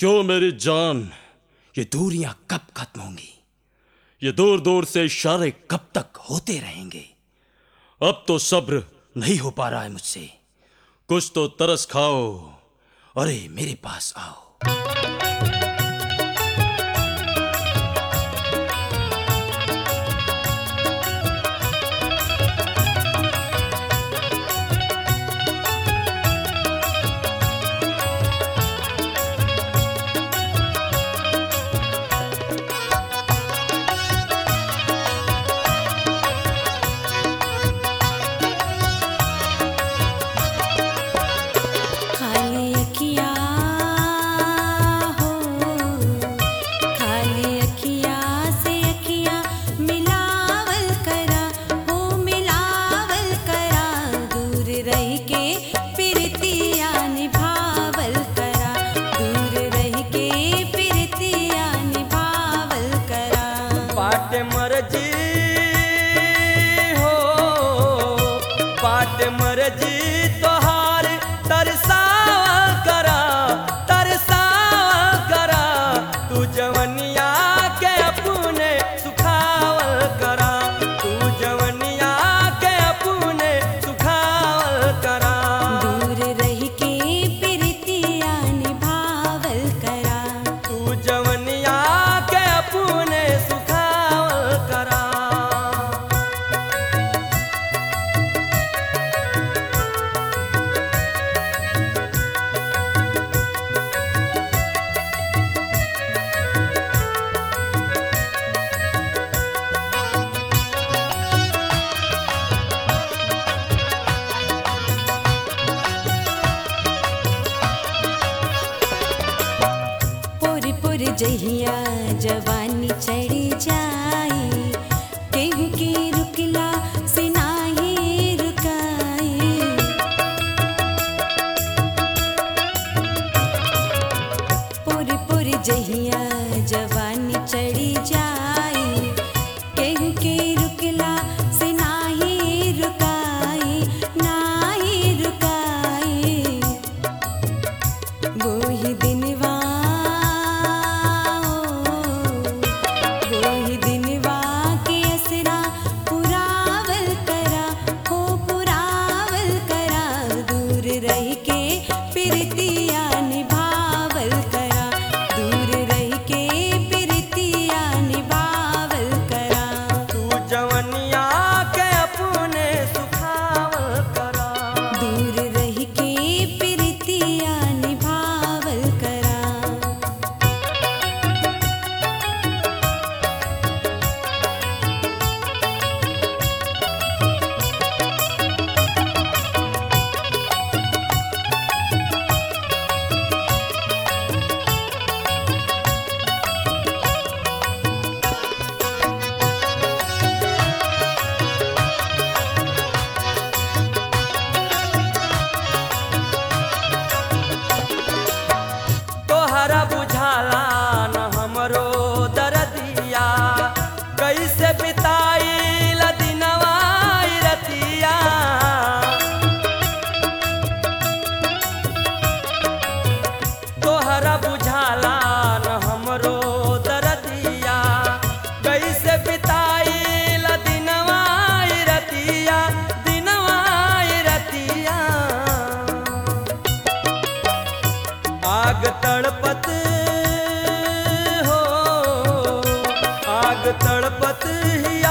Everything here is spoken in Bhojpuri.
क्यों मेरी जान, ये दूरियां कब खत्म होंगी? ये दूर दूर से इशारे कब तक होते रहेंगे? अब तो सब्र नहीं हो पा रहा है मुझसे। कुछ तो तरस खाओ, अरे मेरे पास आओ। बाट मर्जी तोहार तरसावा करा तू जवनिया के अपने सुखावल करा, तू जवनिया के अपने सुखावल करा। दूर रह के प्रीतिया निभावल करा, तू जवनिया के अपने सुखावल करा। जहिया जवानी चढ़ी जाई, केहू के रुकला से नाही रुकाई। पोर पोर जहिया जवानी चढ़ी जाई, केहू के रुकला से नाही रुकाई, नाही रुकाई। वही दिनवा बुझाला न हमरो दरदिया, कैसे बिताई दिनवा रतिया। तोहरा बुझाला न हमरो दरदिया, कैसे बिताई दिनवा रतिया, दिनवा रतिया। आग तड़पत हो, आग तड़पत ही